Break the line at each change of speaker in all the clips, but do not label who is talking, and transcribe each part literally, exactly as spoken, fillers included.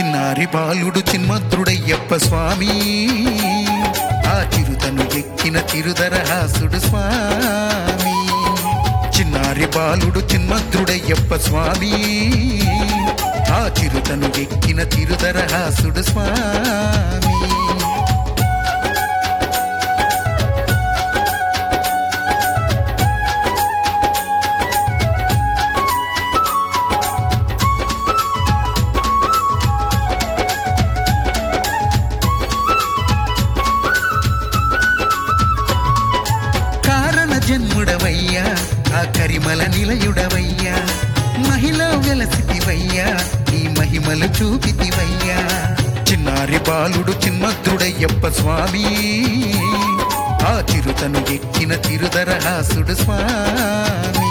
చిన్నారి బాలుడు చిన్మద్రుడయ్యప్ప స్వామి, ఆ చిరుతను ఎక్కిన తిరుదరహాసుడు స్వామి. చిన్నారి బాలుడు చిన్మద్రుడయ్యప్ప స్వామి, ఆ చిరుతను ఎక్కిన తిరుదరహాసుడు స్వామి. జన్ముడవయ్యా ఆ కరిమల నిలయుడవయ్యా, మహిళ వెలసితివయ్యా నీ మహిమలు చూపితివయ్యా. చిన్నారి బాలుడు చిన్మద్రుడయ్యప్ప స్వామి, ఆ చిరుతను ఎక్కిన తిరుదరహాసుడు స్వామి.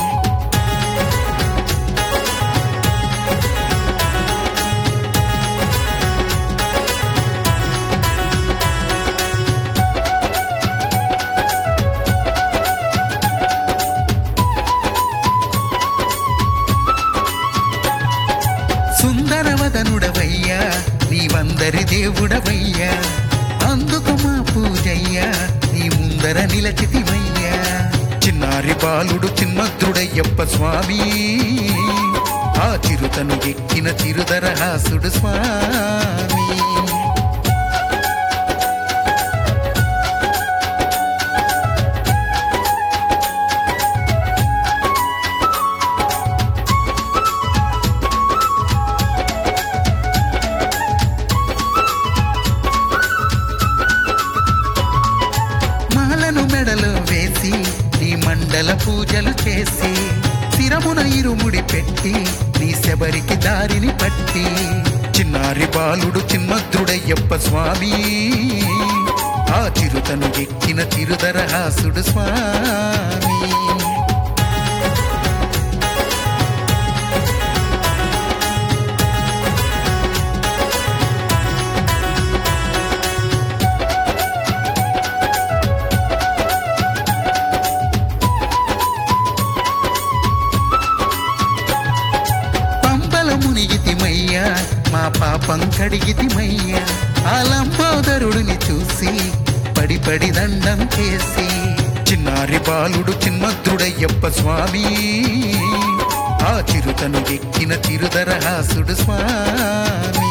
సుందరవదనుడవయ్యా నీవందరి దేవుడవయ్యా, అందుకు మా పూజయ్యా నీ ముందర నిలచితివయ్యా. చిన్నారి బాలుడు చిన్మద్రుడయ్యప్ప స్వామి, ఆ చిరుతను ఎక్కిన తిరుదరహాసుడు స్వామి. మెడలో వేసి నీ మండల పూజలు చేసి, శిరమున ఇరుముడి పెట్టి నీ శబరికి దారిని పట్టి. చిన్నారి బాలుడు చిన్మద్రుడయ్యప్ప స్వామి, ఆ చిరుతను ఎక్కిన తిరుదరహాసుడు స్వామి. మునిగితిమయ్యా మా పాపం కడిగితిమయ్యా, ఆ లంబోదరుడిని చూసి పడి పడి దండం చేసి. చిన్నారి బాలుడు చిన్మద్రుడయ్యప్ప స్వామి, ఆ చిరుతను ఎక్కిన తిరుదరహాసుడు స్వామి.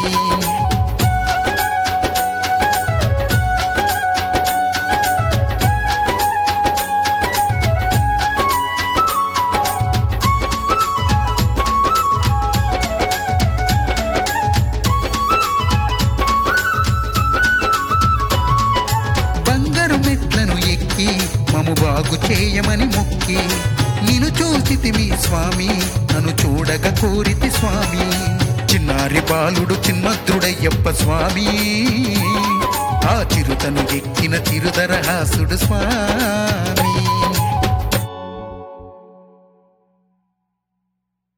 మము బాగు చేయమని మొక్కి నిన్ను చూసితిమి స్వామి, నన్ను చూడగ కోరితి స్వామి. చిన్నారి బాలుడు చిన్మద్రుడయ్యప్ప స్వామి, ఆ చిరుతను ఎక్కిన తిరుదరహాసుడు స్వామి.